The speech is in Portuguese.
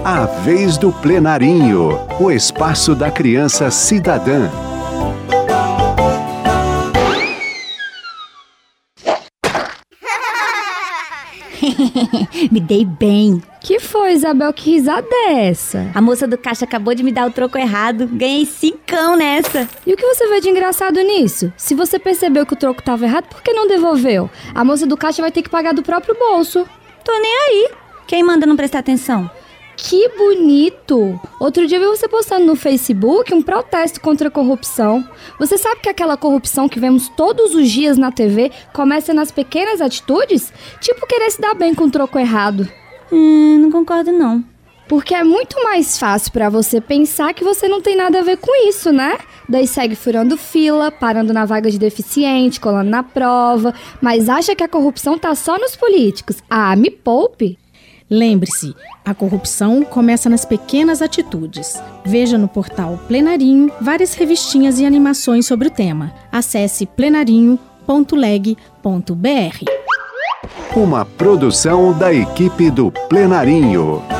A vez do Plenarinho, o espaço da criança cidadã. Me dei bem. Que foi, Isabel? Que risada é essa? A moça do caixa acabou de me dar o troco errado. Ganhei 5 nessa. E o que você vê de engraçado nisso? Se você percebeu que o troco estava errado, por que não devolveu? A moça do caixa vai ter que pagar do próprio bolso. Tô nem aí. Quem manda não prestar atenção? Que bonito! Outro dia eu vi você postando no Facebook um protesto contra a corrupção. Você sabe que aquela corrupção que vemos todos os dias na TV começa nas pequenas atitudes? Tipo querer se dar bem com o troco errado. Não concordo não. Porque é muito mais fácil pra você pensar que você não tem nada a ver com isso, né? Daí segue furando fila, parando na vaga de deficiente, colando na prova, mas acha que a corrupção tá só nos políticos. Ah, me poupe! Lembre-se, a corrupção começa nas pequenas atitudes. Veja no portal Plenarinho várias revistinhas e animações sobre o tema. Acesse plenarinho.leg.br. Uma produção da equipe do Plenarinho.